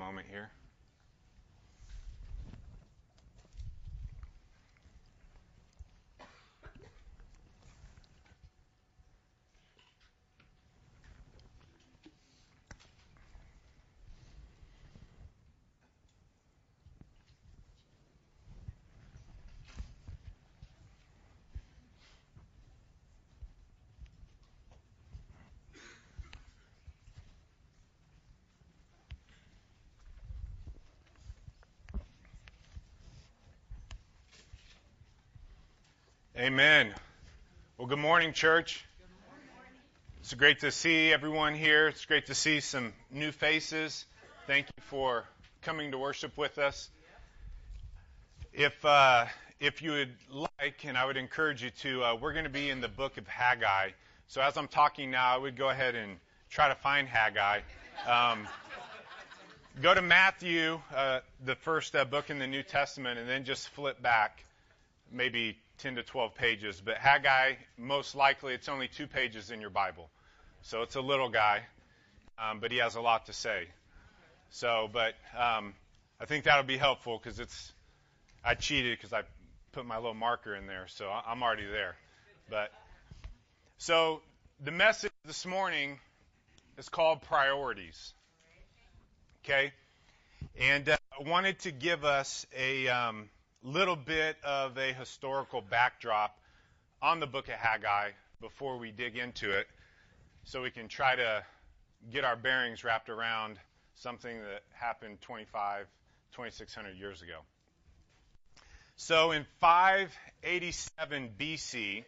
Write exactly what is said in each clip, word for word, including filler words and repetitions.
moment here. Amen. Well, good morning, church. Good morning. It's great to see everyone here. It's great to see some new faces. Thank you for coming to worship with us. If uh, if you would like, and I would encourage you to, uh, we're going to be in the book of Haggai. So as I'm talking now, I would go ahead and try to find Haggai. Um, go to Matthew, uh, the first uh, book in the New Testament, and then just flip back maybe ten to twelve pages, but Haggai, most likely, it's only two pages in your Bible. So it's a little guy, um, but he has a lot to say. So, but um, I think that'll be helpful because it's, I cheated because I put my little marker in there, so I'm already there. But, so the message this morning is called Priorities. Okay? And uh, I wanted to give us a um, little bit of a historical backdrop on the book of Haggai before we dig into it, so we can try to get our bearings wrapped around something that happened twenty-five, twenty-six hundred years ago. So in five eighty-seven B C,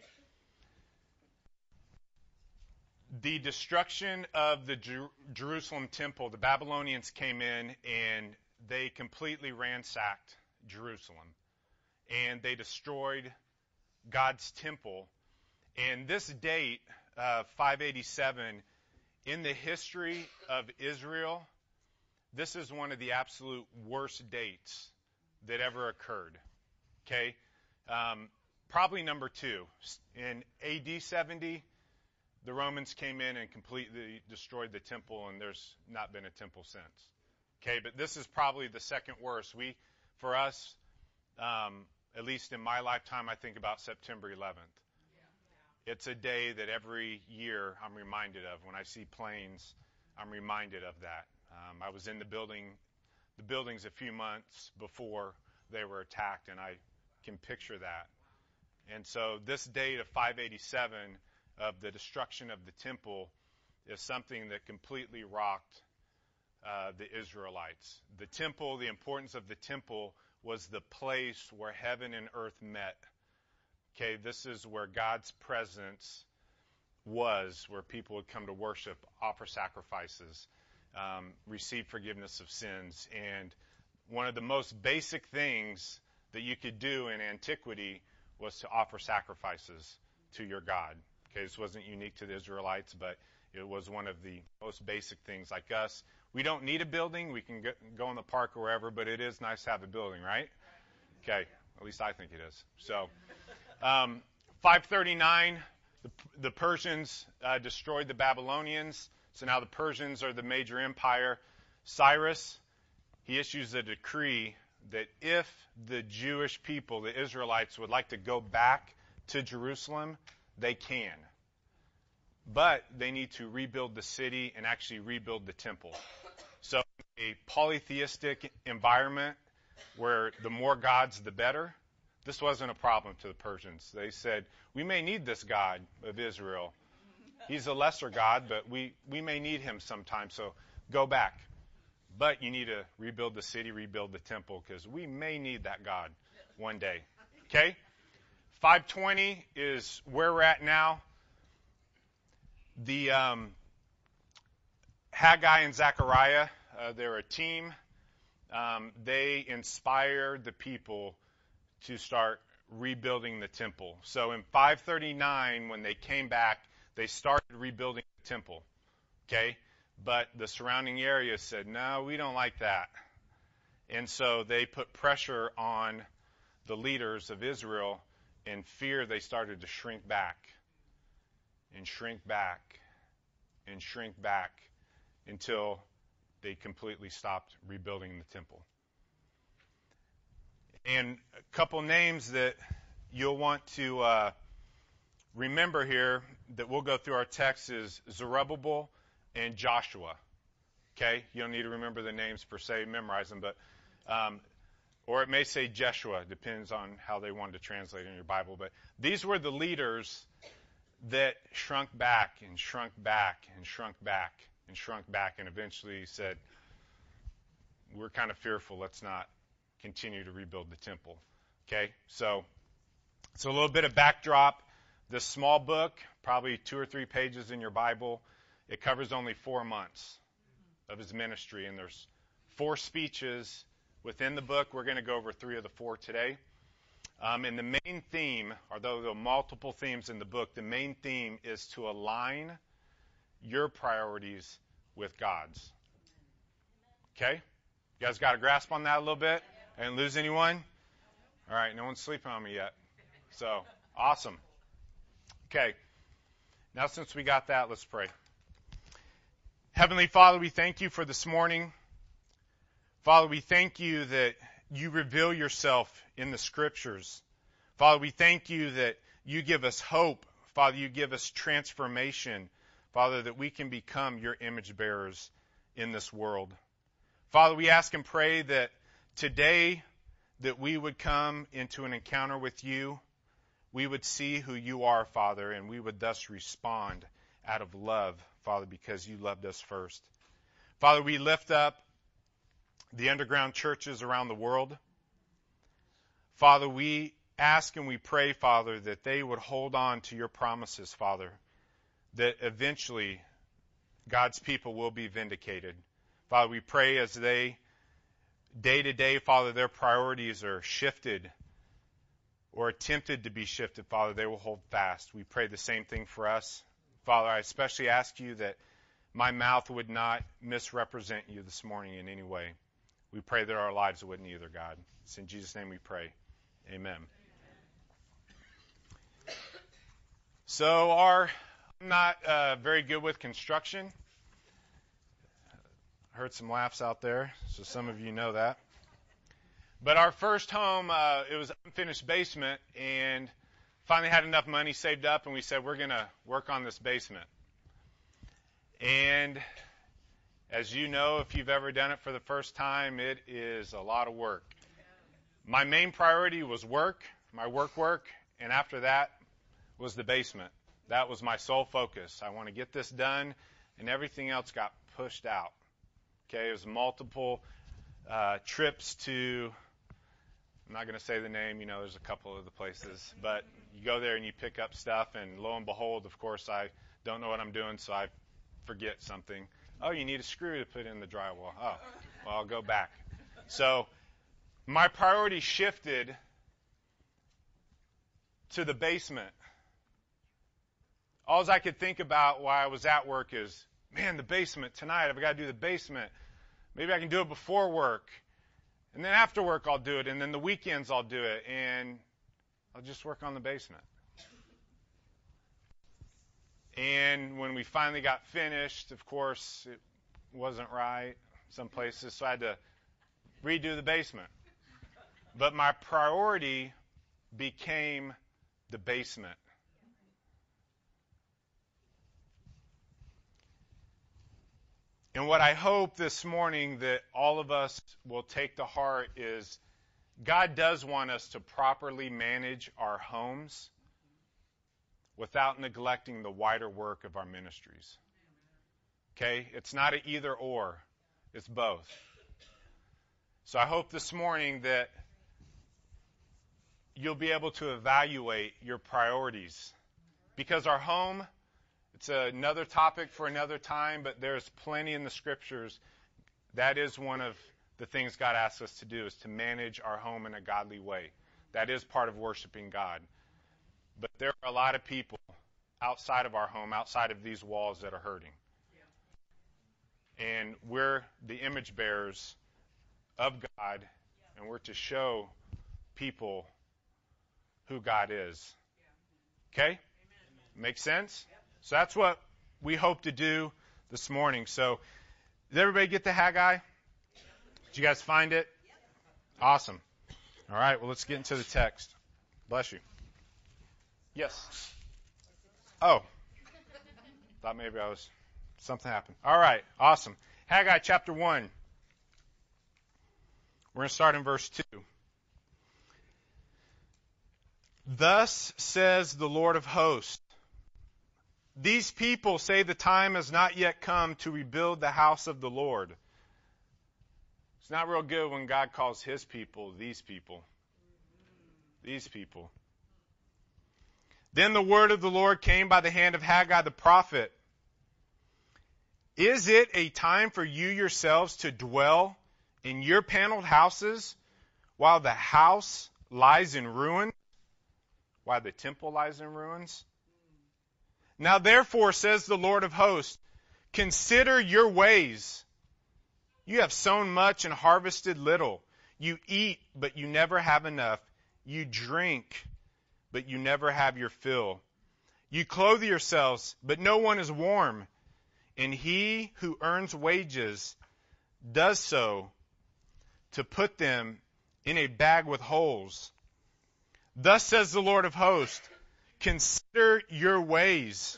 the destruction of the Jer- Jerusalem temple, the Babylonians came in and they completely ransacked Jerusalem. And they destroyed God's temple. And this date, uh, five eighty-seven, in the history of Israel, this is one of the absolute worst dates that ever occurred. Okay? Um, probably number two. In A D seventy, the Romans came in and completely destroyed the temple, and there's not been a temple since. Okay? But this is probably the second worst. We, for us, um, at least in my lifetime, I think about September eleventh. Yeah. It's a day that every year I'm reminded of. When I see planes, I'm reminded of that. Um, I was in the building, the buildings a few months before they were attacked, and I can picture that. And so this date of five eighty-seven of the destruction of the temple is something that completely rocked uh, the Israelites. The temple, the importance of the temple was the place where heaven and earth met. Okay, this is where God's presence was, where people would come to worship, offer sacrifices, um, receive forgiveness of sins. And one of the most basic things that you could do in antiquity was to offer sacrifices to your God. Okay, this wasn't unique to the Israelites, but it was one of the most basic things. Like us, we don't need a building. We can go in the park or wherever, but it is nice to have a building, right? Okay, at least I think it is. So, um, five thirty-nine, the, the Persians uh, destroyed the Babylonians. So now the Persians are the major empire. Cyrus, he issues a decree that if the Jewish people, the Israelites, would like to go back to Jerusalem, they can. But they need to rebuild the city and actually rebuild the temple. So a polytheistic environment where the more gods, the better, this wasn't a problem to the Persians. They said, we may need this God of Israel. He's a lesser God, but we, we may need him sometime, so go back. But you need to rebuild the city, rebuild the temple, because we may need that God one day. Okay? five twenty is where we're at now. The um, Haggai and Zechariah, uh, they're a team. Um, they inspired the people to start rebuilding the temple. So in five thirty-nine, when they came back, they started rebuilding the temple. Okay? But the surrounding areas said, no, we don't like that. And so they put pressure on the leaders of Israel. In fear, they started to shrink back and shrink back and shrink back until they completely stopped rebuilding the temple. And a couple names that you'll want to uh, remember here that we'll go through our text is Zerubbabel and Joshua. Okay? You don't need to remember the names per se, memorize them, but um, or it may say Jeshua, depends on how they wanted to translate in your Bible. But these were the leaders that shrunk back and shrunk back and shrunk back and shrunk back and eventually said, we're kind of fearful, let's not continue to rebuild the temple. Okay? So it's a little bit of backdrop. This small book, probably two or three pages in your Bible, it covers only four months of his ministry, and there's four speeches within the book. We're going to go over three of the four today. Um, and the main theme, although there are multiple themes in the book, the main theme is to align your priorities with God's. Okay? You guys got a grasp on that a little bit? I didn't lose anyone? All right, no one's sleeping on me yet. So, awesome. Okay. Now, since we got that, let's pray. Heavenly Father, we thank you for this morning. Father, we thank you that you reveal yourself in the Scriptures. Father, we thank you that you give us hope. Father, you give us transformation. Father, that we can become your image bearers in this world. Father, we ask and pray that today that we would come into an encounter with you. We would see who you are, Father, and we would thus respond out of love, Father, because you loved us first. Father, we lift up the underground churches around the world. Father, we ask and we pray, Father, that they would hold on to your promises, Father, that eventually God's people will be vindicated. Father, we pray as they, day to day, Father, their priorities are shifted or attempted to be shifted, Father, they will hold fast. We pray the same thing for us. Father, I especially ask you that my mouth would not misrepresent you this morning in any way. We pray that our lives wouldn't either, God. It's in Jesus' name we pray. Amen. So our, I'm not uh, very good with construction. I heard some laughs out there, so some of you know that. But our first home, uh, it was an unfinished basement, and finally had enough money saved up, and we said, we're going to work on this basement. And as you know, if you've ever done it for the first time, it is a lot of work. My main priority was work, my work work, and after that was the basement. That was my sole focus. I want to get this done, and everything else got pushed out. Okay, it was multiple uh, trips to, I'm not going to say the name, you know, there's a couple of the places, but you go there and you pick up stuff, and lo and behold, of course, I don't know what I'm doing, so I forget something. Oh, you need a screw to put in the drywall. Oh, well, I'll go back. So my priority shifted to the basement. All I could think about while I was at work is, man, the basement tonight. I've got to do the basement. Maybe I can do it before work. And then after work I'll do it. And then the weekends I'll do it. And I'll just work on the basement. And when we finally got finished, of course, it wasn't right some places, so I had to redo the basement. But my priority became the basement. And what I hope this morning that all of us will take to heart is God does want us to properly manage our homes without neglecting the wider work of our ministries. Okay? It's not an either or. It's both. So I hope this morning that you'll be able to evaluate your priorities. Because our home, it's another topic for another time, but there's plenty in the Scriptures. That is one of the things God asks us to do, is to manage our home in a godly way. That is part of worshiping God. But there are a lot of people outside of our home, outside of these walls, that are hurting. Yeah. And we're the image bearers of God, and we're to show people who God is. Okay? Amen. Make sense? Yep. So that's what we hope to do this morning. So Did everybody get the Haggai? Did you guys find it? Awesome. All right, well, let's get into the text. Bless you. Yes. Oh. Thought maybe I was, something happened. All right, awesome. Haggai chapter one. We're going to start in verse two. Thus says the Lord of hosts, these people say the time has not yet come to rebuild the house of the Lord. It's not real good when God calls his people these people. These people. Then the word of the Lord came by the hand of Haggai the prophet. Is it a time for you yourselves to dwell in your paneled houses while the house lies in ruins? While the temple lies in ruins? Now therefore, says the Lord of hosts, consider your ways. You have sown much and harvested little. You eat, but you never have enough. You drink, but you never have your fill. You clothe yourselves, but no one is warm. And he who earns wages does so to put them in a bag with holes. Thus says the Lord of hosts, consider your ways.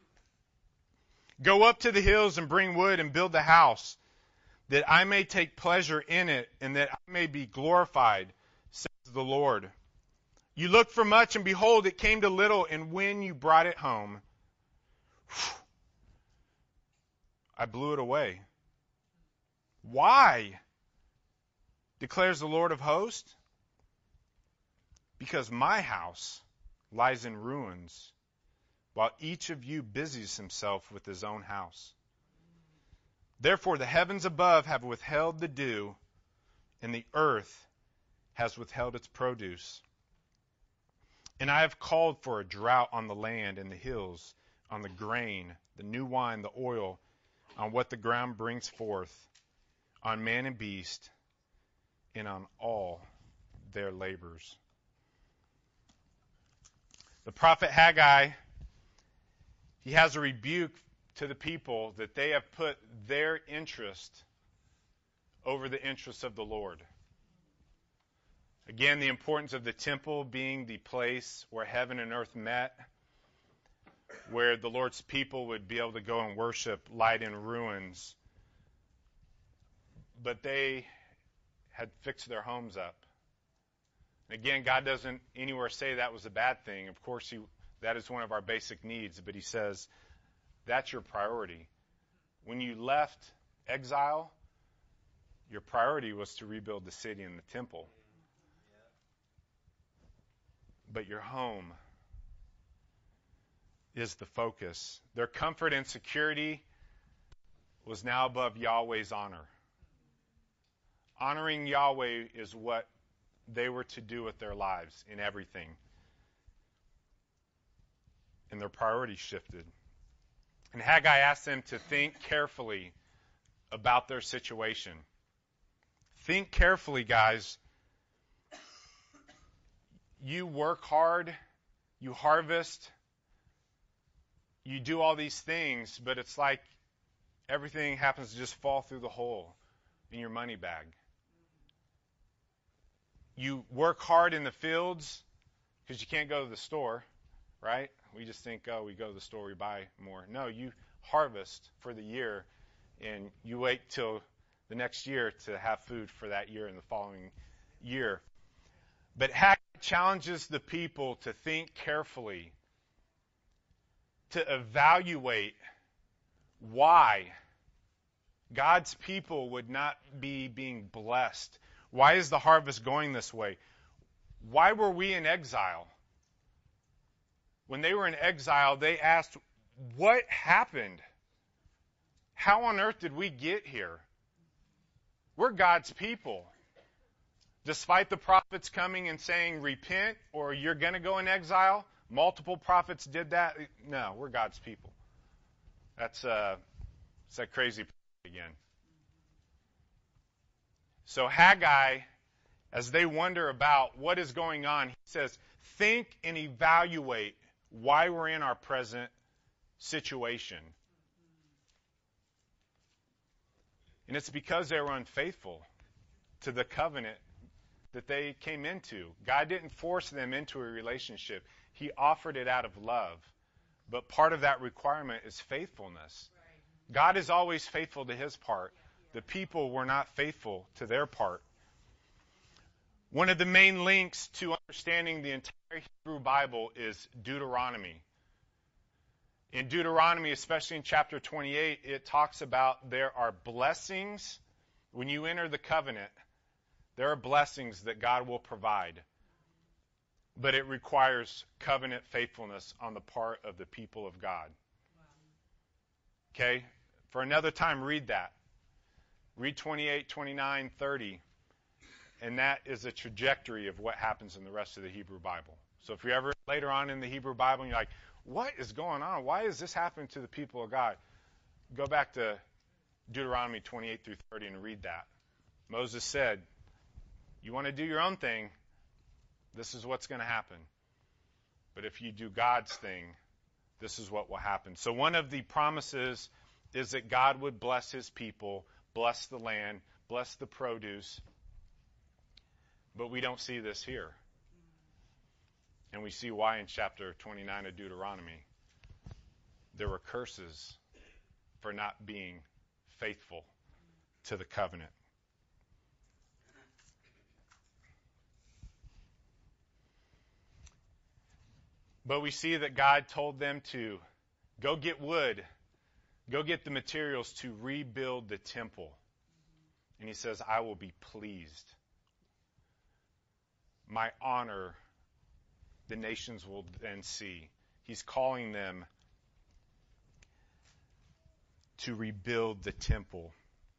Go up to the hills and bring wood and build the house, that I may take pleasure in it and that I may be glorified, says the Lord. You looked for much, and behold, it came to little, and when you brought it home, I blew it away. Why? Declares the Lord of hosts. Because my house lies in ruins, while each of you busies himself with his own house. Therefore the heavens above have withheld the dew, and the earth has withheld its produce. And I have called for a drought on the land and the hills, on the grain, the new wine, the oil, on what the ground brings forth, on man and beast, and on all their labors. The prophet Haggai, he has a rebuke to the people that they have put their interest over the interests of the Lord. Again, the importance of the temple being the place where heaven and earth met, where the Lord's people would be able to go and worship, light in ruins. But they had fixed their homes up. Again, God doesn't anywhere say that was a bad thing. Of course, he, that is one of our basic needs, but he says that's your priority. When you left exile, your priority was to rebuild the city and the temple. But your home is the focus. Their comfort and security was now above Yahweh's honor. Honoring Yahweh is what they were to do with their lives in everything. And their priorities shifted. And Haggai asked them to think carefully about their situation. Think carefully, guys. You work hard, you harvest, you do all these things, but it's like everything happens to just fall through the hole in your money bag. You work hard in the fields because you can't go to the store, right? We just think, oh, we go to the store, we buy more. No, you harvest for the year, and you wait till the next year to have food for that year and the following year. But Haggai challenges the people to think carefully, to evaluate why God's people would not be being blessed. Why is the harvest going this way? Why were we in exile? When they were in exile, they asked, what happened? How on earth did we get here? We're God's people. Despite the prophets coming and saying, repent, or you're going to go in exile, multiple prophets did that. No, we're God's people. That's, uh, that's that crazy again. So Haggai, as they wonder about what is going on, he says, think and evaluate why we're in our present situation. And it's because they were unfaithful to the covenant that they came into. God didn't force them into a relationship. He offered it out of love. But part of that requirement is faithfulness. God is always faithful to his part. The people were not faithful to their part. One of the main links to understanding the entire Hebrew Bible is Deuteronomy. In Deuteronomy, especially in chapter twenty-eight, it talks about there are blessings. When you enter the covenant, there are blessings that God will provide. But it requires covenant faithfulness on the part of the people of God. Okay? For another time, read that. Read twenty-eight, twenty-nine, thirty. And that is a trajectory of what happens in the rest of the Hebrew Bible. So if you're ever later on in the Hebrew Bible and you're like, what is going on? Why is this happening to the people of God? Go back to Deuteronomy twenty-eight through thirty and read that. Moses said, you want to do your own thing, this is what's going to happen. But if you do God's thing, this is what will happen. So one of the promises is that God would bless his people, bless the land, bless the produce. But we don't see this here. And we see why in chapter twenty-nine of Deuteronomy. There were curses for not being faithful to the covenant. But we see that God told them to go get wood, go get the materials to rebuild the temple. And he says, I will be pleased. My honor, the nations will then see. He's calling them to rebuild the temple.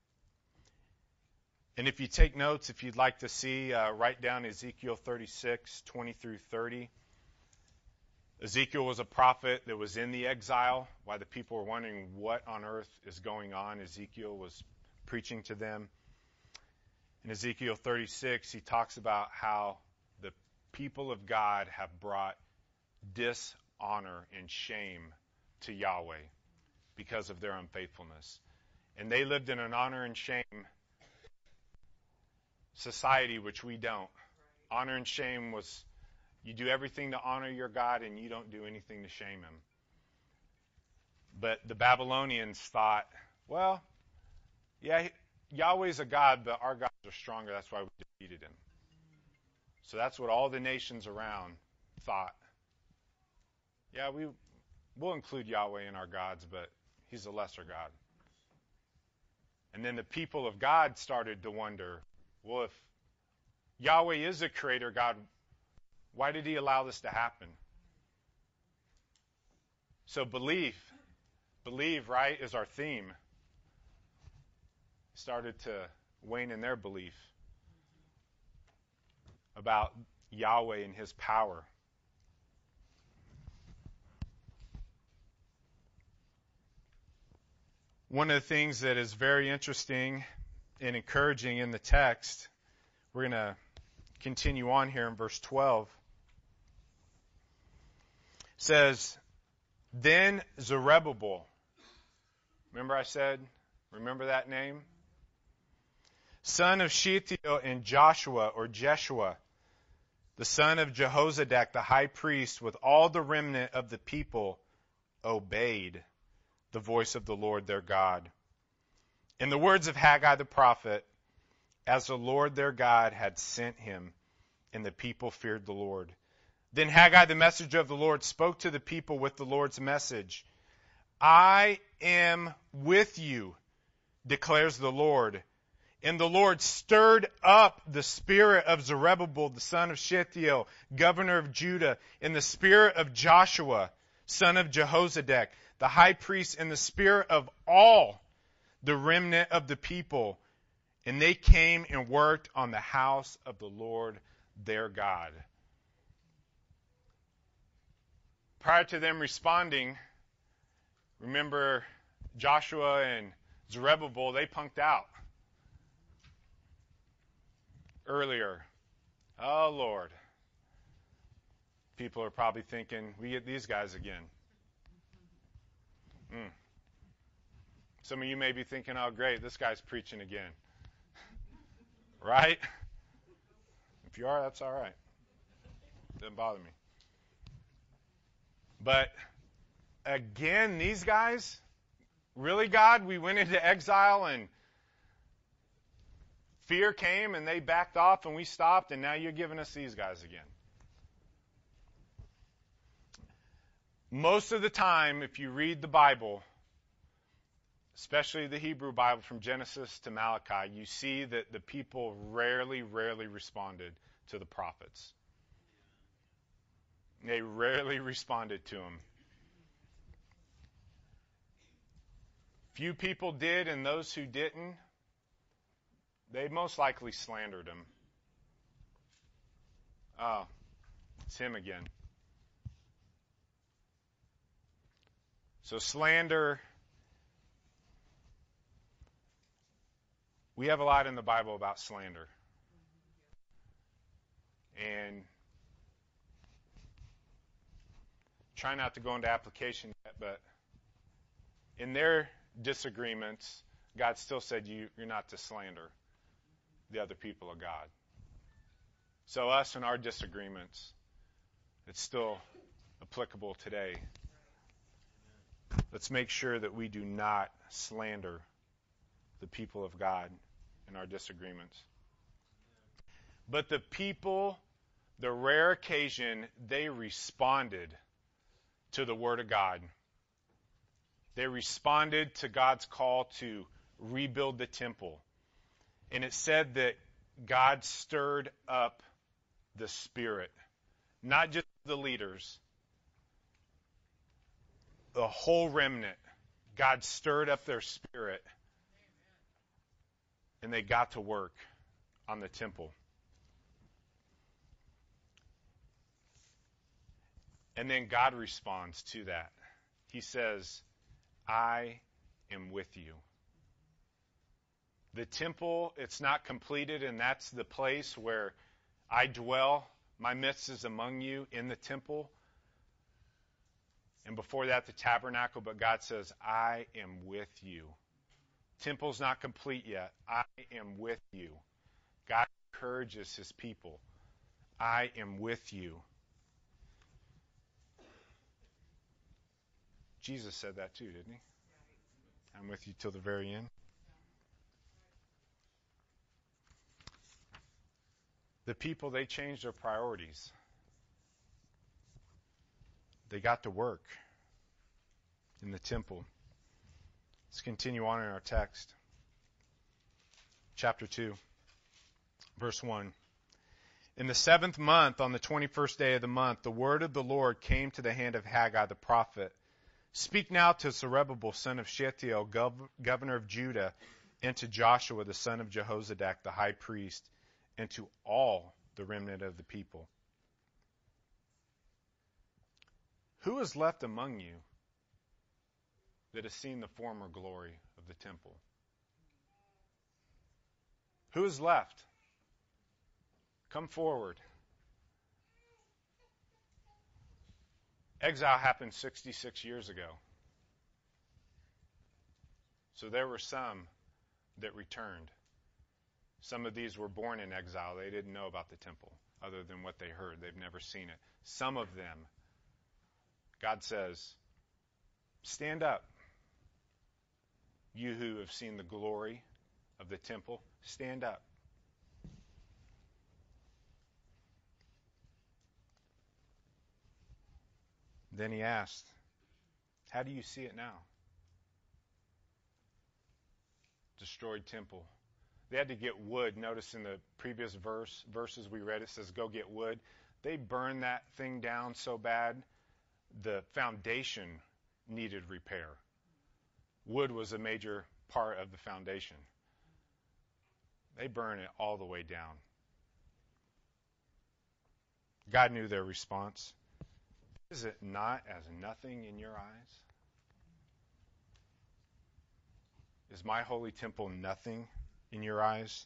And if you take notes, if you'd like to see, uh, write down Ezekiel thirty-six, twenty through thirty. Ezekiel was a prophet that was in the exile. While the people were wondering what on earth is going on, Ezekiel was preaching to them. In Ezekiel thirty-six, he talks about how the people of God have brought dishonor and shame to Yahweh because of their unfaithfulness. And they lived in an honor and shame society, which we don't. Honor and shame was, you do everything to honor your God and you don't do anything to shame him. But the Babylonians thought, well, yeah, Yahweh's a God, but our gods are stronger. That's why we defeated him. So that's what all the nations around thought. Yeah, we, we'll include Yahweh in our gods, but he's a lesser God. And then the people of God started to wonder, well, if Yahweh is a creator God, why did he allow this to happen? So belief, believe, right, is our theme. Started to wane in their belief about Yahweh and his power. One of the things that is very interesting and encouraging in the text, we're going to continue on here in verse twelve. It says, then Zerubbabel, remember I said, remember that name? Son of Shealtiel, and Joshua or Jeshua, the son of Jehozadak, the high priest, with all the remnant of the people, obeyed the voice of the Lord their God. In the words of Haggai the prophet, as the Lord their God had sent him, and the people feared the Lord. Then Haggai the messenger of the Lord spoke to the people with the Lord's message. I am with you, declares the Lord. And the Lord stirred up the spirit of Zerubbabel, the son of Shealtiel, governor of Judah, and the spirit of Joshua, son of Jehozadak, the high priest, and the spirit of all the remnant of the people. And they came and worked on the house of the Lord their God. Prior to them responding, remember Joshua and Zerubbabel, they punked out earlier. Oh, Lord. People are probably thinking, we get these guys again. Mm. Some of you may be thinking, oh, great, this guy's preaching again. Right? If you are, that's all right. Doesn't bother me. But again, these guys, really, God, we went into exile and fear came and they backed off and we stopped, and now you're giving us these guys again. Most of the time, if you read the Bible, especially the Hebrew Bible from Genesis to Malachi, you see that the people rarely, rarely responded to the prophets. They rarely responded to them. Few people did, and those who didn't, they most likely slandered him. Oh, it's him again. So slander, we have a lot in the Bible about slander. And try not to go into application yet, but in their disagreements, God still said you, you're not to slander the other people of God. So us and our disagreements, it's still applicable today. Let's make sure that we do not slander the people of God in our disagreements. But the people, the rare occasion, they responded to the Word of God. They responded to God's call to rebuild the temple. And it said that God stirred up the Spirit, not just the leaders, the whole remnant. God stirred up their spirit, and they got to work on the temple. And then God responds to that. He says, I am with you. The temple, it's not completed, and that's the place where I dwell. My midst is among you in the temple. And before that, the tabernacle. But God says, I am with you. Temple's not complete yet. I am with you. God encourages his people. I am with you. Jesus said that too, didn't he? I'm with you till the very end. The people, they changed their priorities. They got to work in the temple. Let's continue on in our text. Chapter two, verse one. In the seventh month, on the twenty-first day of the month, the word of the Lord came to the hand of Haggai the prophet. Speak now to Zerubbabel, son of Shealtiel, gov- governor of Judah, and to Joshua, the son of Jehozadak, the high priest, and to all the remnant of the people. Who is left among you that has seen the former glory of the temple? Who is left? Come forward. Exile happened sixty-six years ago. So there were some that returned. Some of these were born in exile. They didn't know about the temple other than what they heard. They've never seen it. Some of them, God says, stand up. You who have seen the glory of the temple, stand up. Then he asked, how do you see it now? Destroyed temple. They had to get wood. Notice in the previous verse, verses we read, it says, go get wood. They burned that thing down so bad, the foundation needed repair. Wood was a major part of the foundation. They burned it all the way down. God knew their response. Is it not as nothing in your eyes? Is my holy temple nothing in your eyes?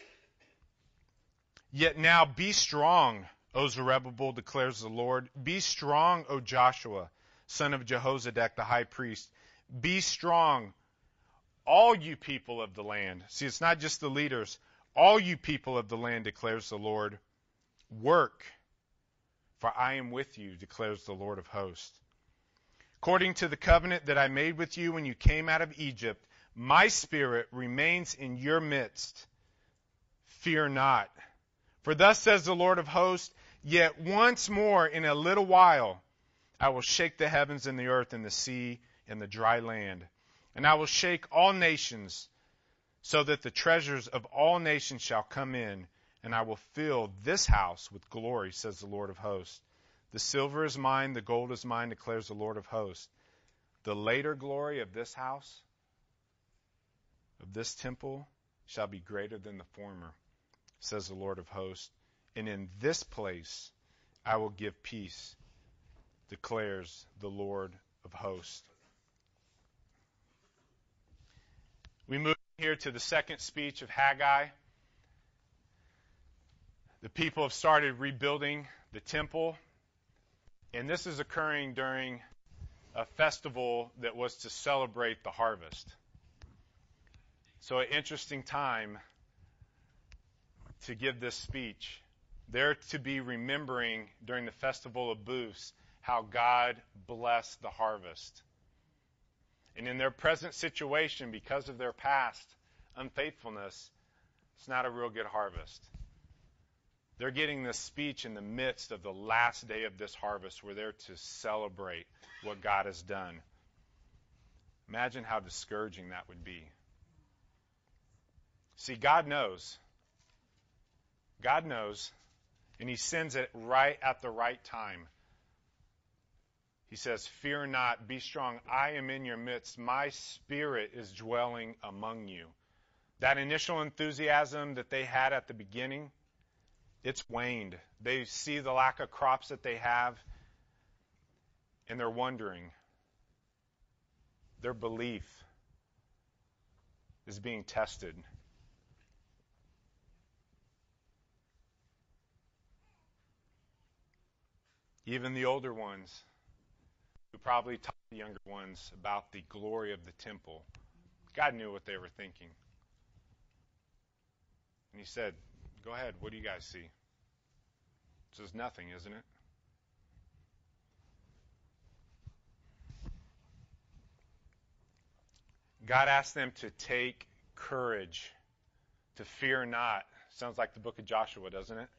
Yet now be strong, O Zerubbabel, declares the Lord. Be strong, O Joshua, son of Jehozadak, the high priest. Be strong, all you people of the land. See, it's not just the leaders. All you people of the land, declares the Lord. Work, for I am with you, declares the Lord of hosts. According to the covenant that I made with you when you came out of Egypt, my spirit remains in your midst. Fear not. For thus says the Lord of hosts, yet once more in a little while I will shake the heavens and the earth and the sea and the dry land. And I will shake all nations, so that the treasures of all nations shall come in, and I will fill this house with glory, says the Lord of hosts. The silver is mine, the gold is mine, declares the Lord of hosts. The later glory of this house, of this temple, shall be greater than the former, says the Lord of hosts. And in this place I will give peace, declares the Lord of hosts. We move here to the second speech of Haggai. The people have started rebuilding the temple, and this is occurring during a festival that was to celebrate the harvest. So an interesting time to give this speech. They're to be remembering during the festival of booths how God blessed the harvest. And in their present situation, because of their past unfaithfulness, it's not a real good harvest. They're getting this speech in the midst of the last day of this harvest where they're to celebrate what God has done. Imagine how discouraging that would be. See, God knows. God knows, and He sends it right at the right time. He says, fear not, be strong. I am in your midst. My spirit is dwelling among you. That initial enthusiasm that they had at the beginning, it's waned. They see the lack of crops that they have, and they're wondering. Their belief is being tested. Even the older ones, who probably taught the younger ones about the glory of the temple, God knew what they were thinking. And He said, go ahead, what do you guys see? This is nothing, isn't it? God asked them to take courage, to fear not. Sounds like the book of Joshua, doesn't it?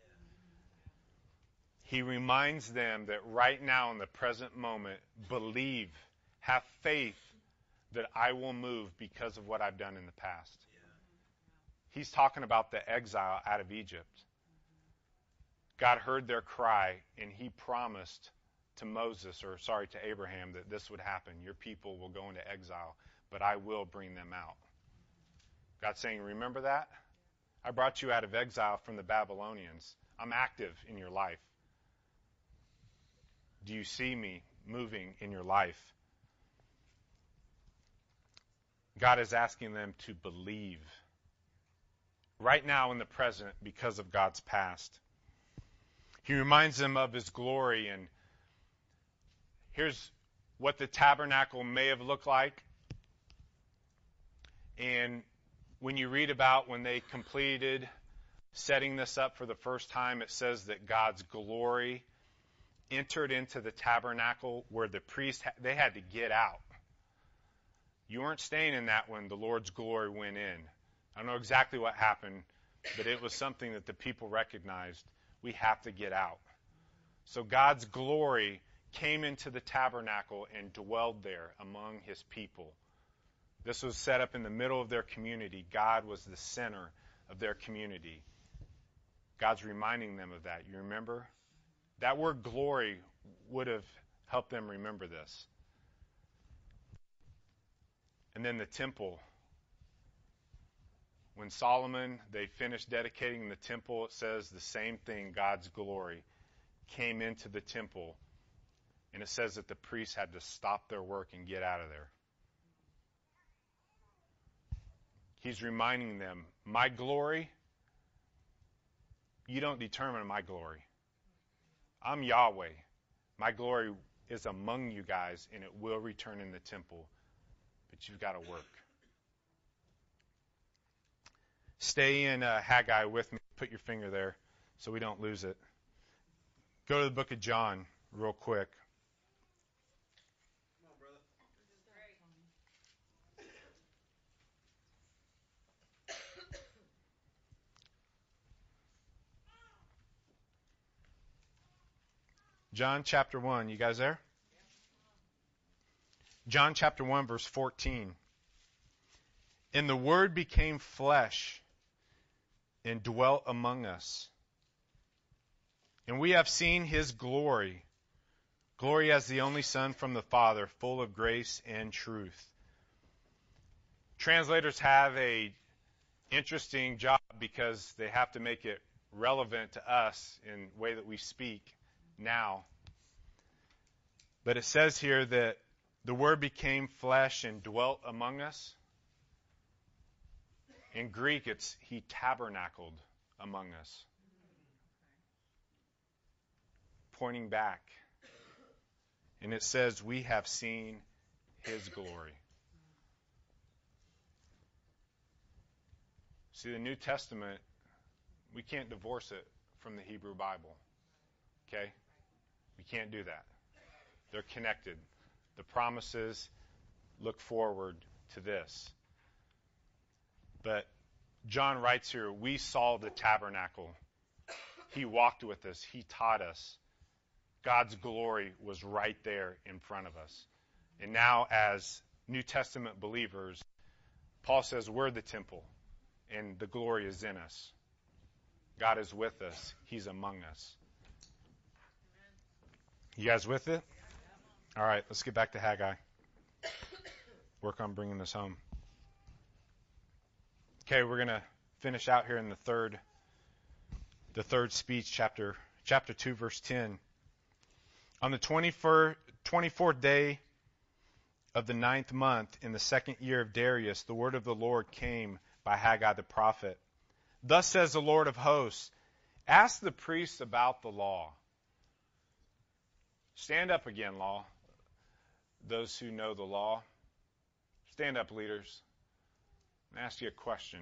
He reminds them that right now in the present moment, believe, have faith that I will move because of what I've done in the past. He's talking about the exile out of Egypt. God heard their cry, and He promised to Moses, or sorry, to Abraham, that this would happen. Your people will go into exile, but I will bring them out. God's saying, remember that? I brought you out of exile from the Babylonians. I'm active in your life. Do you see me moving in your life? God is asking them to believe right now in the present because of God's past. He reminds them of His glory, and here's what the tabernacle may have looked like. And when you read about when they completed setting this up for the first time, it says that God's glory entered into the tabernacle where the priests, they had to get out. You weren't staying in that when the Lord's glory went in. I don't know exactly what happened, but it was something that the people recognized. We have to get out. So God's glory came into the tabernacle and dwelled there among His people. This was set up in the middle of their community. God was the center of their community. God's reminding them of that. You remember? That word glory would have helped them remember this. And then the temple. When Solomon, they finished dedicating the temple, it says the same thing, God's glory came into the temple. And it says that the priests had to stop their work and get out of there. He's reminding them, my glory, you don't determine my glory. I'm Yahweh. My glory is among you guys, and it will return in the temple. But you've got to work. Stay in uh, Haggai with me. Put your finger there so we don't lose it. Go to the book of John real quick. Come on, brother. John chapter one. You guys there? John chapter one, verse fourteen. And the Word became flesh and dwelt among us. And we have seen his glory, glory as the only Son from the Father, full of grace and truth. Translators have a interesting job because they have to make it relevant to us in the way that we speak now. But it says here that the Word became flesh and dwelt among us. In Greek, it's he tabernacled among us. Pointing back. And it says, we have seen his glory. See, the New Testament, we can't divorce it from the Hebrew Bible. Okay? We can't do that. They're connected. The promises look forward to this. But John writes here, we saw the tabernacle. He walked with us. He taught us. God's glory was right there in front of us. And now as New Testament believers, Paul says we're the temple and the glory is in us. God is with us. He's among us. You guys with it? All right, let's get back to Haggai. Work on bringing this home. Okay, we're going to finish out here in the third the third speech, chapter chapter two, verse ten. On the twenty-fourth day of the ninth month in the second year of Darius, the word of the Lord came by Haggai the prophet. Thus says the Lord of hosts, ask the priests about the law. Stand up again, law. Those who know the law. Stand up, leaders. And ask you a question.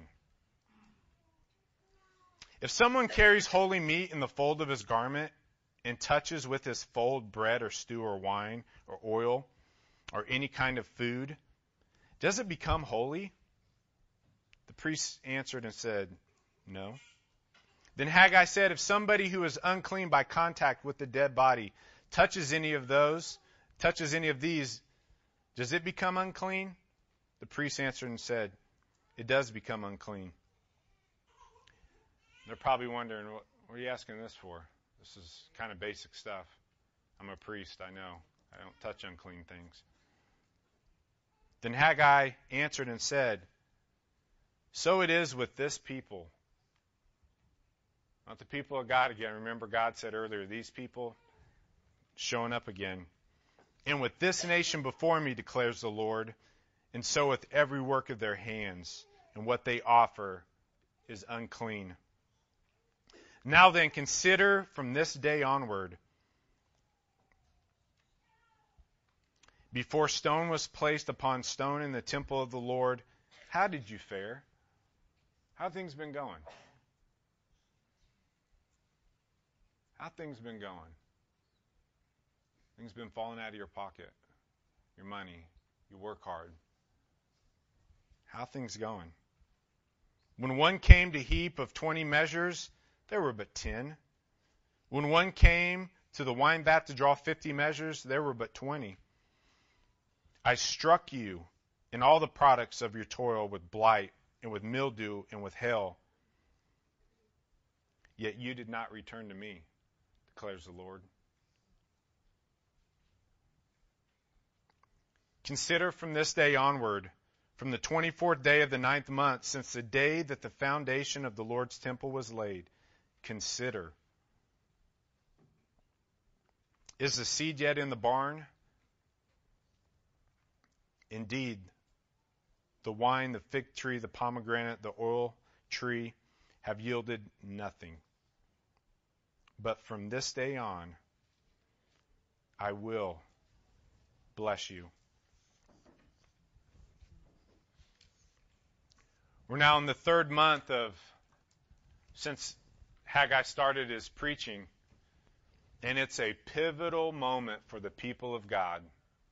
If someone carries holy meat in the fold of his garment and touches with his fold bread or stew or wine or oil or any kind of food, does it become holy? The priest answered and said, no. Then Haggai said, if somebody who is unclean by contact with the dead body touches any of those, touches any of these, does it become unclean? The priest answered and said, it does become unclean. They're probably wondering, what, what are you asking this for? This is kind of basic stuff. I'm a priest, I know. I don't touch unclean things. Then Haggai answered and said, so it is with this people. Not the people of God again. Remember God said earlier, these people showing up again. And with this nation before me, declares the Lord, and so with every work of their hands, and what they offer is unclean. Now then, consider from this day onward, before stone was placed upon stone in the temple of the Lord, how did you fare? How have things been going? How have things been going? Things been falling out of your pocket, your money, you work hard. How are things going? When one came to heap of twenty measures, there were but ten. When one came to the wine vat to draw fifty measures, there were but twenty. I struck you in all the products of your toil with blight and with mildew and with hail. Yet you did not return to me, declares the Lord. Consider from this day onward, from the twenty-fourth day of the ninth month, since the day that the foundation of the Lord's temple was laid, consider. Is the seed yet in the barn? Indeed, the wine, the fig tree, the pomegranate, the oil tree have yielded nothing. But from this day on, I will bless you. We're now in the third month of since Haggai started his preaching, and it's a pivotal moment for the people of God.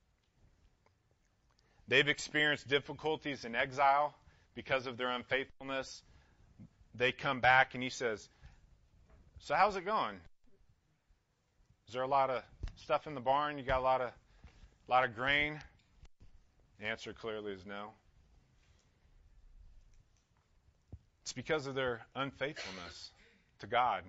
They've experienced difficulties in exile because of their unfaithfulness. They come back, and he says, so how's it going? Is there a lot of stuff in the barn? You got a lot of, a lot of grain? The answer clearly is no. It's because of their unfaithfulness to God.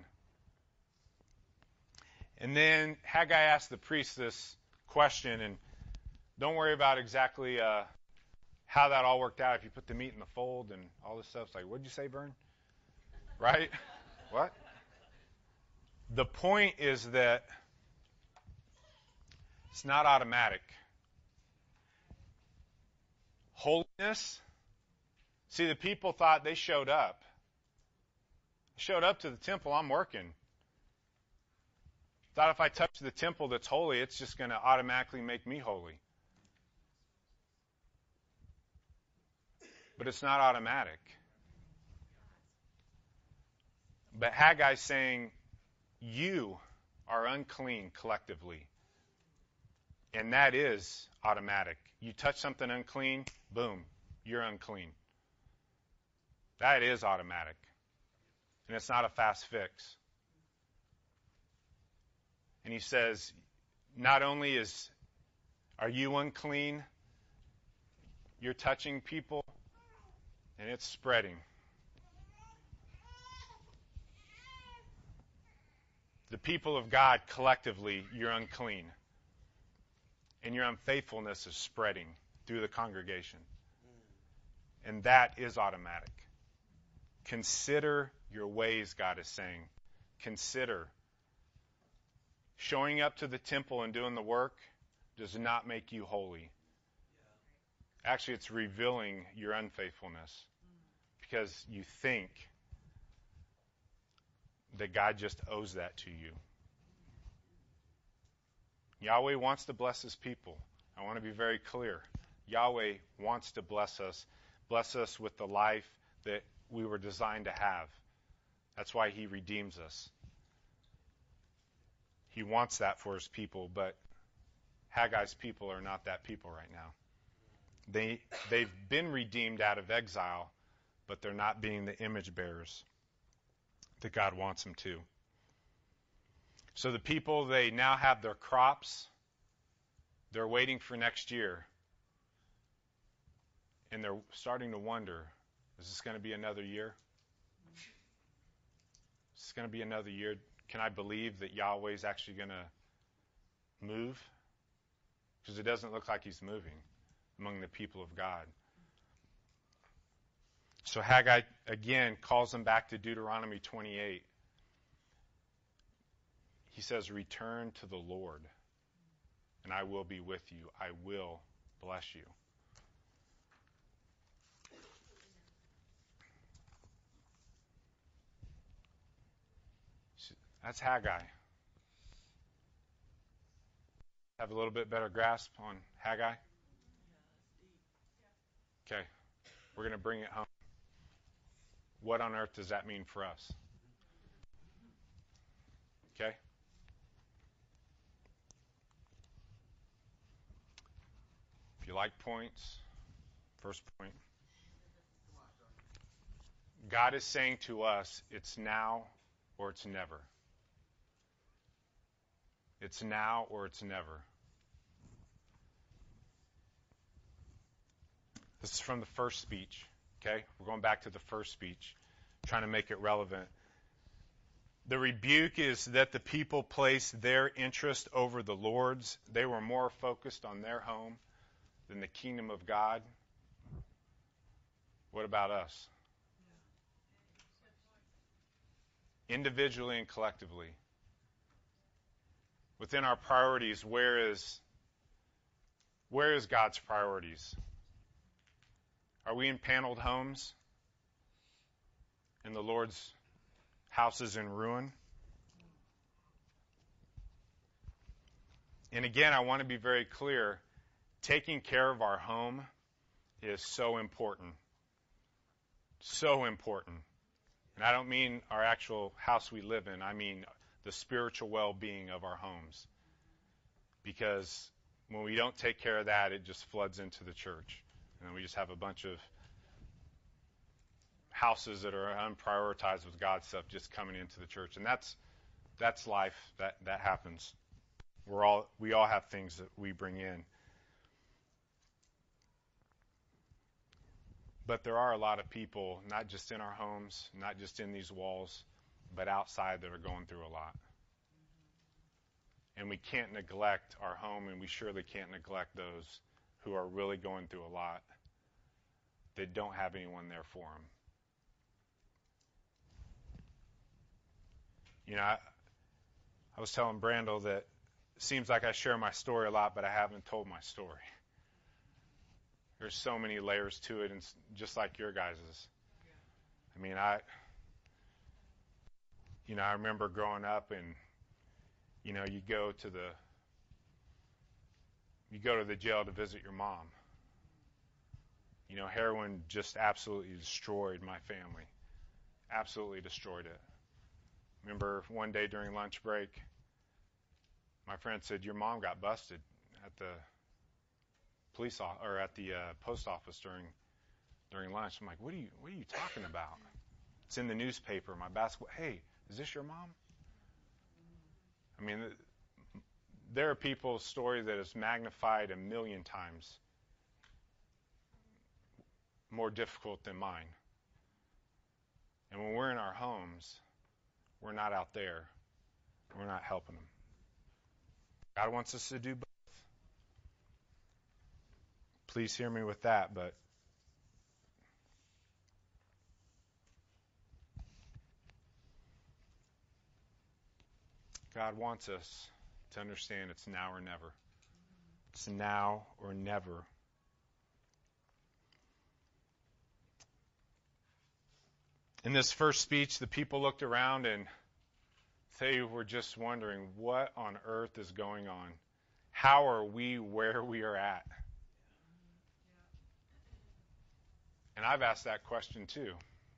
And then Haggai asked the priest this question, and don't worry about exactly uh, how that all worked out. If you put the meat in the fold and all this stuff, it's like, what'd you say, Vern? Right? What? The point is that it's not automatic. Holiness. See, the people thought they showed up. Showed up to the temple, I'm working. Thought if I touch the temple that's holy, it's just going to automatically make me holy. But it's not automatic. But Haggai's saying, you are unclean collectively. And that is automatic. You touch something unclean, boom, you're unclean. That is automatic. And it's not a fast fix. And he says, not only is are you unclean, you're touching people, and it's spreading. The people of God, collectively, you're unclean. And your unfaithfulness is spreading through the congregation. And that is automatic. Consider your ways, God is saying. Consider. Showing up to the temple and doing the work does not make you holy. Actually, it's revealing your unfaithfulness because you think that God just owes that to you. Yahweh wants to bless his people. I want to be very clear. Yahweh wants to bless us, bless us with the life that we were designed to have. That's why he redeems us. He wants that for his people, but Haggai's people are not that people right now. They, they've been redeemed out of exile, but they're not being the image bearers that God wants them to. So the people, they now have their crops. They're waiting for next year. And they're starting to wonder, is this going to be another year? Is this going to be another year? Can I believe that Yahweh's actually going to move? Because it doesn't look like he's moving among the people of God. So Haggai, again, calls them back to Deuteronomy twenty-eight. He says, return to the Lord, and I will be with you. I will bless you. That's Haggai. Have a little bit better grasp on Haggai? Okay. We're going to bring it home. What on earth does that mean for us? Okay? If you like points, first point. God is saying to us, it's now or it's never. It's now or it's never. This is from the first speech, okay? We're going back to the first speech, trying to make it relevant. The rebuke is that the people placed their interest over the Lord's. They were more focused on their home than the kingdom of God. What about us? Individually and collectively. Within our priorities, where is where is God's priorities? Are we in paneled homes? And the Lord's house is in ruin? And again, I want to be very clear. Taking care of our home is so important. So important. And I don't mean our actual house we live in. I mean the spiritual well-being of our homes. Because when we don't take care of that, it just floods into the church. And we just have a bunch of houses that are unprioritized with God's stuff just coming into the church. And that's that's life. That that happens. We're all we all have things that we bring in. But there are a lot of people, not just in our homes, not just in these walls, but outside that are going through a lot. And we can't neglect our home, and we surely can't neglect those who are really going through a lot that don't have anyone there for them. You know, I, I was telling Brandel that it seems like I share my story a lot, but I haven't told my story. There's so many layers to it, and just like your guys's. I mean, I, you know, I remember growing up, and you know, you go to the, you go to the jail to visit your mom. You know, heroin just absolutely destroyed my family. Absolutely destroyed it. Remember one day during lunch break, my friend said, "Your mom got busted at the police o- or at the uh, post office during during lunch." I'm like, "What are you What are you talking about?" It's in the newspaper. My basketball. Hey, is this your mom? I mean, there are people's story that is magnified a million times more difficult than mine. And when we're in our homes, we're not out there. We're not helping them. God wants us to do both. Please hear me with that, but God wants us to understand it's now or never. It's now or never. In this first speech, the people looked around and they were just wondering, what on earth is going on? How are we where we are at? And I've asked that question too.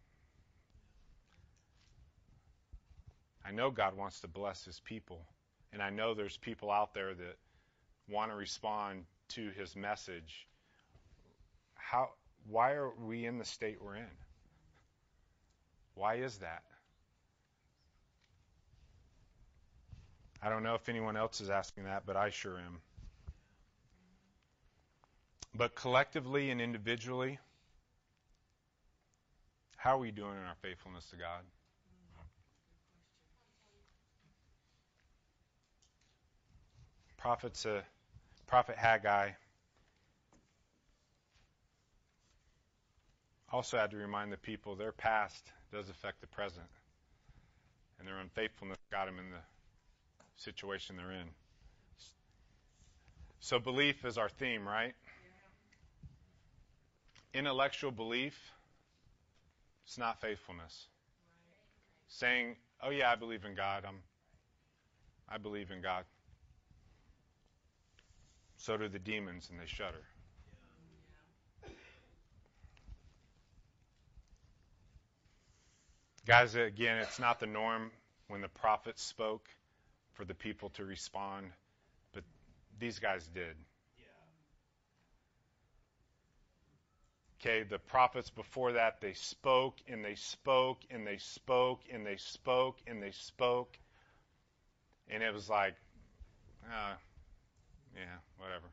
I know God wants to bless his people. And I know there's people out there that want to respond to his message. How? Why are we in the state we're in? Why is that? I don't know if anyone else is asking that, but I sure am. But collectively and individually, how are we doing in our faithfulness to God? Prophet's a, Prophet Haggai also had to remind the people their past does affect the present. And their unfaithfulness got them in the situation they're in. So belief is our theme, right? Intellectual belief, it's not faithfulness. Saying, "Oh yeah, I believe in God. I'm, I believe in God." So do the demons, and they shudder. Guys, again, it's not the norm when the prophets spoke for the people to respond, but these guys did. Okay, the prophets before that, they spoke and they spoke and they spoke and they spoke and they spoke. And it was like, uh, yeah, whatever.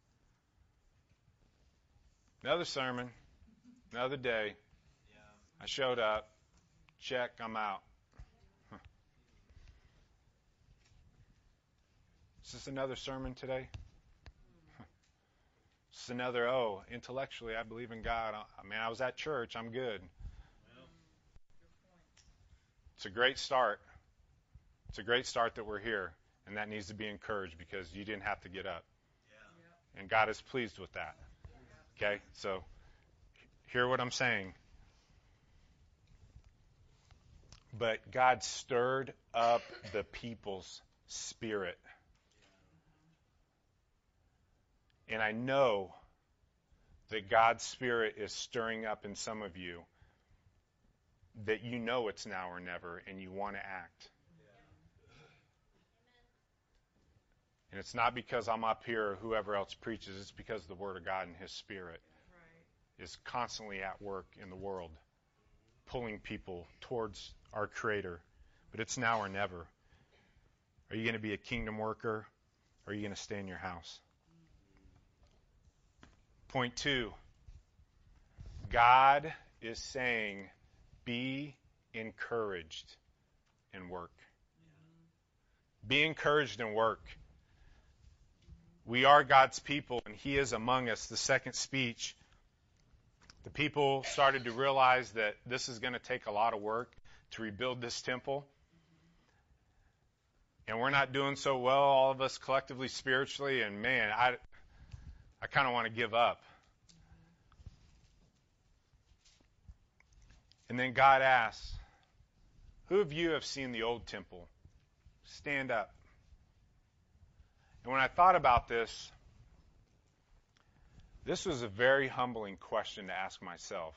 Another sermon, another day. I showed up. Check, I'm out. Huh. Is this another sermon today? Huh. Is this another, oh, intellectually I believe in God. I mean, I was at church. I'm good. It's a great start. It's a great start that we're here, and that needs to be encouraged because you didn't have to get up. Yeah. And God is pleased with that. Okay? So, hear what I'm saying. But God stirred up the people's spirit. And I know that God's spirit is stirring up in some of you that you know it's now or never and you want to act. And it's not because I'm up here or whoever else preaches. It's because the Word of God and His Spirit right. is constantly at work in the world, pulling people towards our Creator. But it's now or never. Are you going to be a kingdom worker, or are you going to stay in your house? Point two. God is saying, be encouraged in work. Be encouraged in work. We are God's people, and He is among us. The second speech, the people started to realize that this is going to take a lot of work to rebuild this temple. And we're not doing so well, all of us collectively, spiritually, and man, I, I kind of want to give up. And then God asks, who of you have seen the old temple? Stand up. And when I thought about this, this was a very humbling question to ask myself.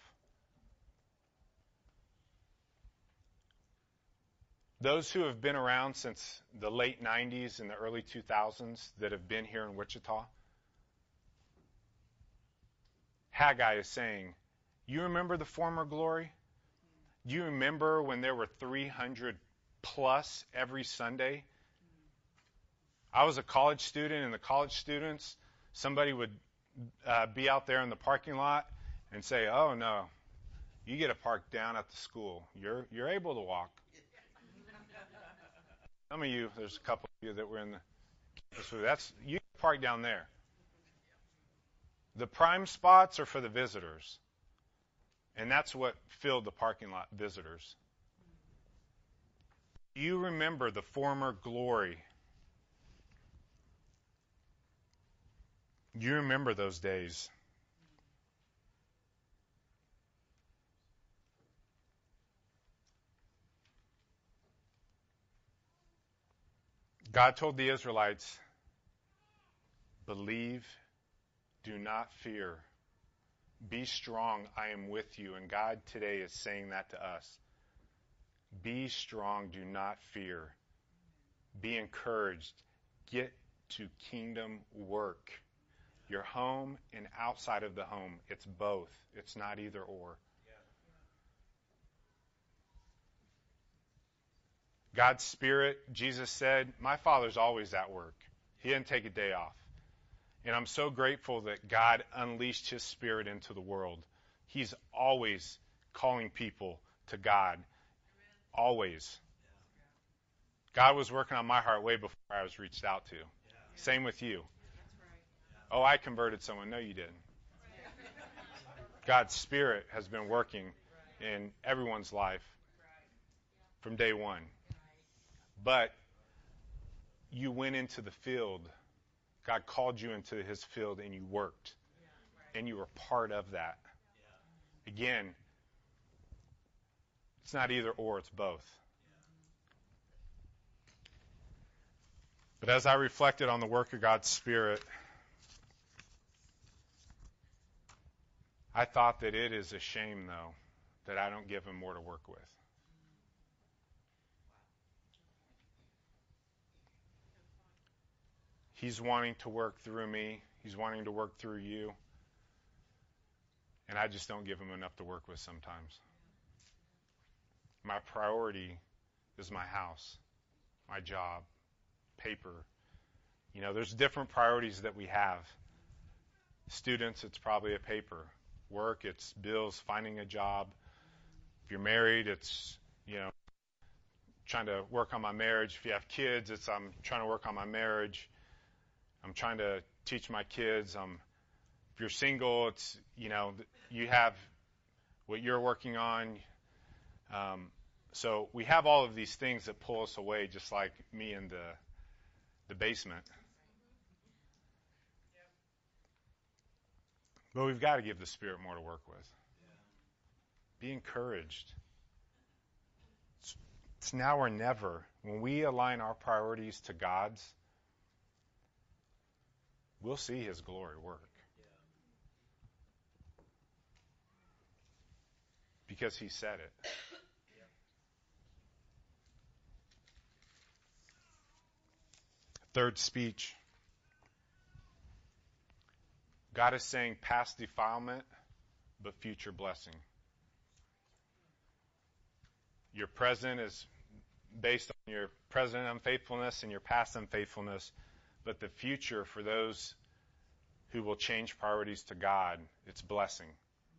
Those who have been around since the late nineties and the early two thousands that have been here in Wichita, Haggai is saying, you remember the former glory? Do you remember when there were three hundred plus every Sunday? I was a college student, and the college students, somebody would uh, be out there in the parking lot and say, oh, no, you get to park down at the school. You're you're able to walk. Some of you, there's a couple of you that were in the campus. That's, you can park down there. The prime spots are for the visitors. And that's what filled the parking lot, visitors. You remember the former glory. You remember those days. God told the Israelites, believe, do not fear. Be strong, I am with you. And God today is saying that to us. Be strong, do not fear. Be encouraged. Get to kingdom work. Your home and outside of the home, it's both. It's not either or. God's Spirit, Jesus said, my Father's always at work. He didn't take a day off. And I'm so grateful that God unleashed His Spirit into the world. He's always calling people to God. Always. God was working on my heart way before I was reached out to. Same with you. Oh, I converted someone. No, you didn't. God's Spirit has been working in everyone's life from day one. But you went into the field. God called you into His field and you worked. And you were part of that. Again, it's not either or, it's both. But as I reflected on the work of God's Spirit, I thought that it is a shame, though, that I don't give Him more to work with. He's wanting to work through me. He's wanting to work through you. And I just don't give Him enough to work with sometimes. My priority is my house, my job, paper. You know, there's different priorities that we have. Students, it's probably a paper. Work, it's bills, finding a job. If you're married, it's, you know, trying to work on my marriage. If you have kids, it's I'm trying to work on my marriage. I'm trying to teach my kids. Um, if you're single, it's, you know, you have what you're working on. Um, so we have all of these things that pull us away, just like me in the the basement. But we've got to give the Spirit more to work with. Be encouraged. It's, it's now or never. When we align our priorities to God's, we'll see His glory work. Because He said it. third speech. God is saying past defilement, but future blessing. Your present is based on your present unfaithfulness and your past unfaithfulness, but the future for those who will change priorities to God, it's blessing.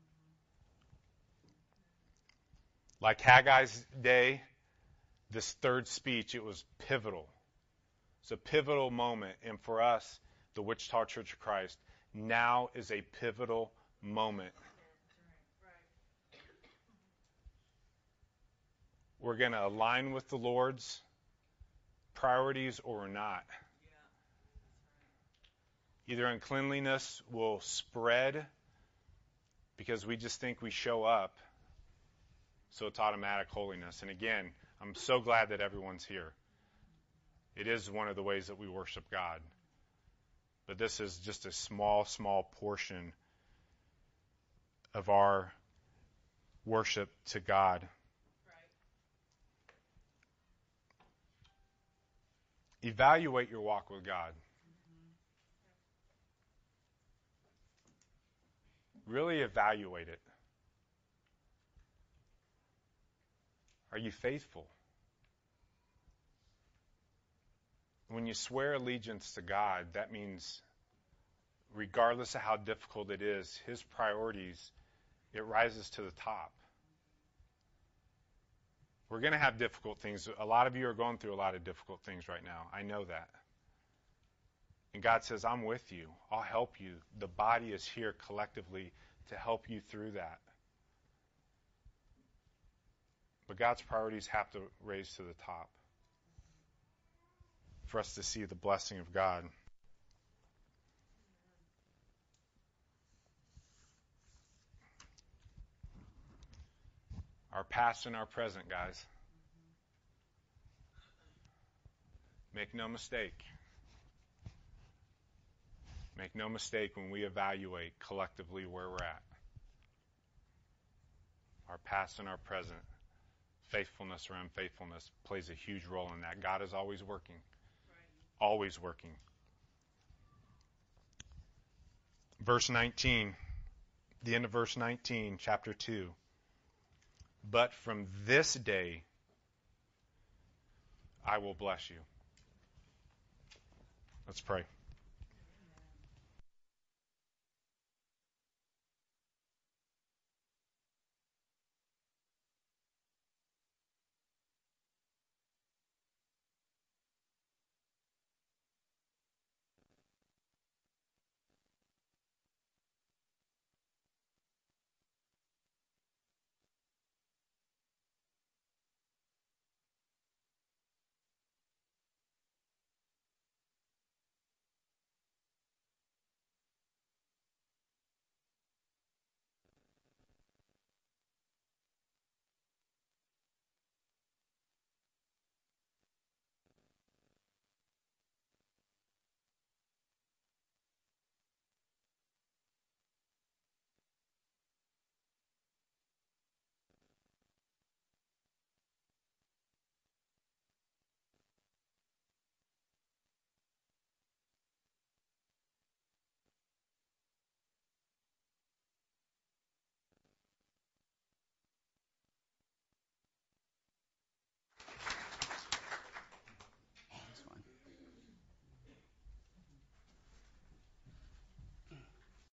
Like Haggai's day, this third speech, it was pivotal. It's a pivotal moment. And for us, the Wichita Church of Christ, now is a pivotal moment. We're going to align with the Lord's priorities or we're not. Either uncleanliness will spread because we just think we show up, so it's automatic holiness. And again, I'm so glad that everyone's here. It is one of the ways that we worship God. But this is just a small, small portion of our worship to God. Right. Evaluate your walk with God. Mm-hmm. Really evaluate it. Are you faithful? When you swear allegiance to God, that means regardless of how difficult it is, His priorities, it rises to the top. We're going to have difficult things. A lot of you are going through a lot of difficult things right now. I know that. And God says, I'm with you. I'll help you. The body is here collectively to help you through that. But God's priorities have to raise to the top for us to see the blessing of God. Our past and our present, guys. Make no mistake. Make no mistake when we evaluate collectively where we're at. Our past and our present, faithfulness or unfaithfulness, plays a huge role in that. God is always working. Right. Always working. Verse nineteen, the end of verse nineteen, chapter two. But from this day, I will bless you. Let's pray.